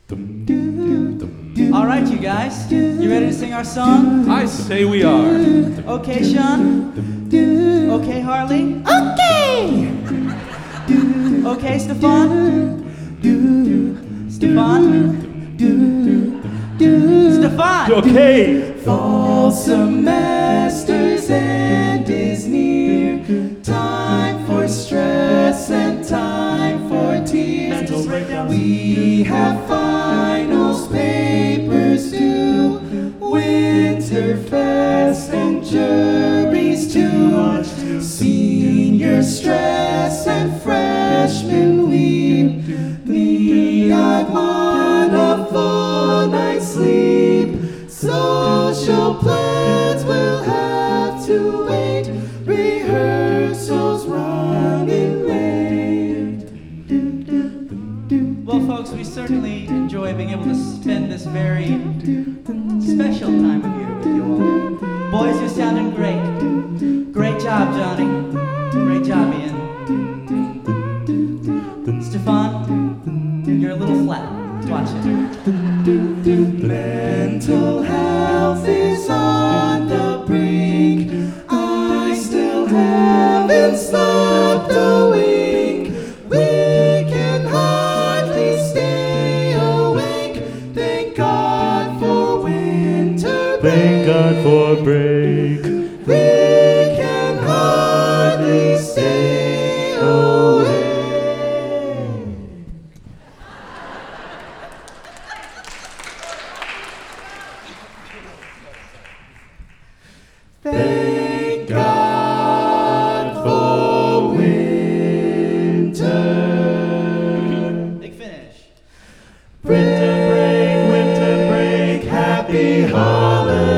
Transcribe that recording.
All right, you guys. You ready to sing our song? I say we are. Okay, Sean? Okay, Harley? Okay! Okay, Stefan? Stefan? Stefan! Okay. Fall semester's end is near. Time for stress and time for tears. We have finals, papers due, Winterfest and juries too. Senior stress and freshman weep. Me, I want a full night's sleep. Social plans will have to wait. Rehearsals running late. Well, folks, we certainly enjoy being able to spend this very special time of year with you all. Boys, you're sounding great. Great job, Johnny. Great job, Ian. Stefan, you're a little flat. Watch it. Mental health is on the brink. I still haven't slept a wink. We can hardly stay awake. Thank God for winter break. Thank God for break. We can hardly stay awake. Thank God for winter. Big finish. Winter break, happy holidays.